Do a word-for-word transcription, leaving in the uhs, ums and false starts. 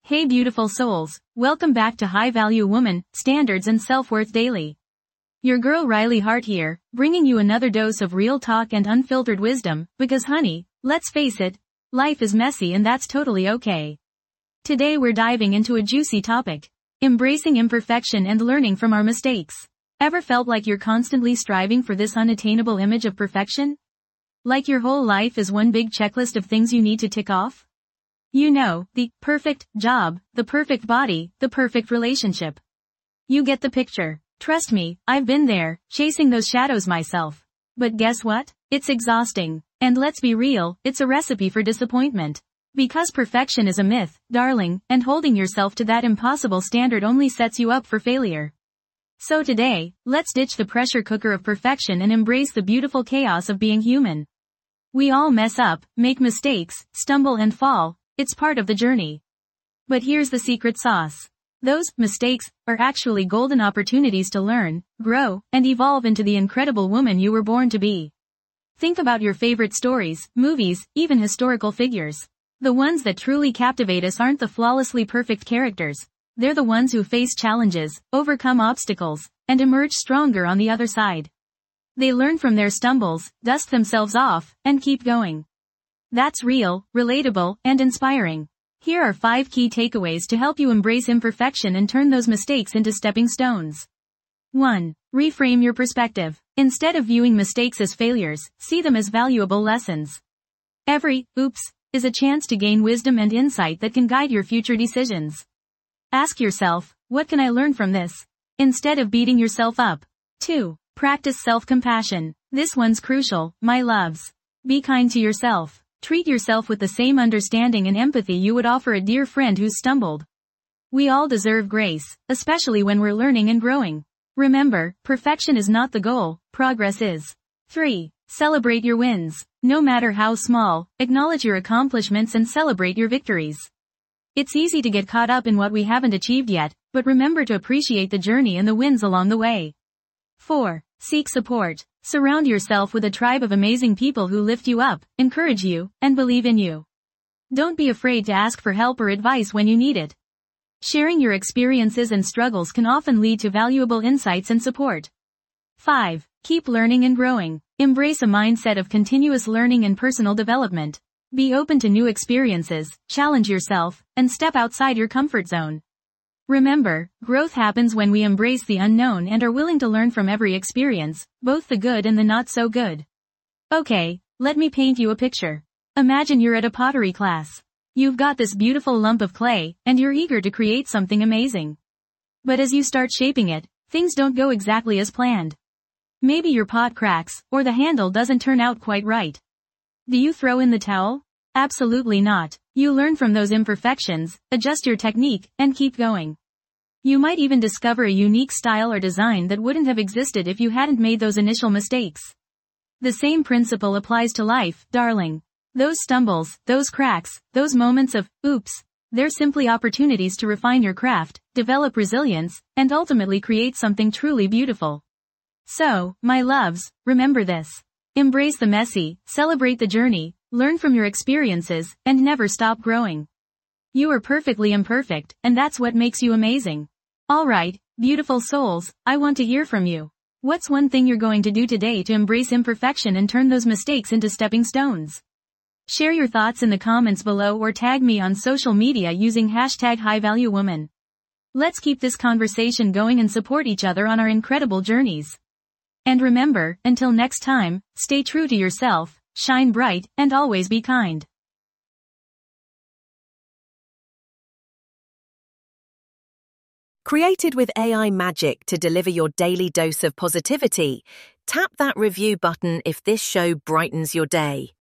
Hey beautiful souls, welcome back to High Value Woman, Standards and Self-Worth Daily. Your girl Riley Hart here, bringing you another dose of real talk and unfiltered wisdom, because honey, let's face it, life is messy and that's totally okay. Today we're diving into a juicy topic. Embracing imperfection and learning from our mistakes. Ever felt like you're constantly striving for this unattainable image of perfection? Like your whole life is one big checklist of things you need to tick off? You know, the perfect job, the perfect body, the perfect relationship. You get the picture. Trust me, I've been there, chasing those shadows myself. But guess what? It's exhausting. And let's be real, it's a recipe for disappointment. Because perfection is a myth, darling, and holding yourself to that impossible standard only sets you up for failure. So today, let's ditch the pressure cooker of perfection and embrace the beautiful chaos of being human. We all mess up, make mistakes, stumble and fall. It's part of the journey. But here's the secret sauce. Those mistakes are actually golden opportunities to learn, grow, and evolve into the incredible woman you were born to be. Think about your favorite stories, movies, even historical figures. The ones that truly captivate us aren't the flawlessly perfect characters. They're the ones who face challenges, overcome obstacles, and emerge stronger on the other side. They learn from their stumbles, dust themselves off, and keep going. That's real, relatable, and inspiring. Here are five key takeaways to help you embrace imperfection and turn those mistakes into stepping stones. one. Reframe your perspective. Instead of viewing mistakes as failures, see them as valuable lessons. Every oops is a chance to gain wisdom and insight that can guide your future decisions. Ask yourself, what can I learn from this? Instead of beating yourself up. two. Practice self-compassion. This one's crucial, my loves. Be kind to yourself. Treat yourself with the same understanding and empathy you would offer a dear friend who's stumbled. We all deserve grace, especially when we're learning and growing. Remember, perfection is not the goal, progress is. three. Celebrate your wins. No matter how small, acknowledge your accomplishments and celebrate your victories. It's easy to get caught up in what we haven't achieved yet, but remember to appreciate the journey and the wins along the way. four. Seek support. Surround yourself with a tribe of amazing people who lift you up, encourage you, and believe in you. Don't be afraid to ask for help or advice when you need it. Sharing your experiences and struggles can often lead to valuable insights and support. five. Keep learning and growing. Embrace a mindset of continuous learning and personal development. Be open to new experiences, challenge yourself, and step outside your comfort zone. Remember, growth happens when we embrace the unknown and are willing to learn from every experience, both the good and the not so good. Okay, let me paint you a picture. Imagine you're at a pottery class. You've got this beautiful lump of clay, and you're eager to create something amazing. But as you start shaping it, things don't go exactly as planned. Maybe your pot cracks, or the handle doesn't turn out quite right. Do you throw in the towel? Absolutely not. You learn from those imperfections, adjust your technique, and keep going. You might even discover a unique style or design that wouldn't have existed if you hadn't made those initial mistakes. The same principle applies to life, darling. Those stumbles, those cracks, those moments of, oops, they're simply opportunities to refine your craft, develop resilience, and ultimately create something truly beautiful. So, my loves, remember this. Embrace the messy, celebrate the journey, learn from your experiences, and never stop growing. You are perfectly imperfect, and that's what makes you amazing. Alright, beautiful souls, I want to hear from you. What's one thing you're going to do today to embrace imperfection and turn those mistakes into stepping stones? Share your thoughts in the comments below or tag me on social media using hashtag HighValueWoman. Let's keep this conversation going and support each other on our incredible journeys. And remember, until next time, stay true to yourself, shine bright, and always be kind. Created with A I magic to deliver your daily dose of positivity, tap that review button if this show brightens your day.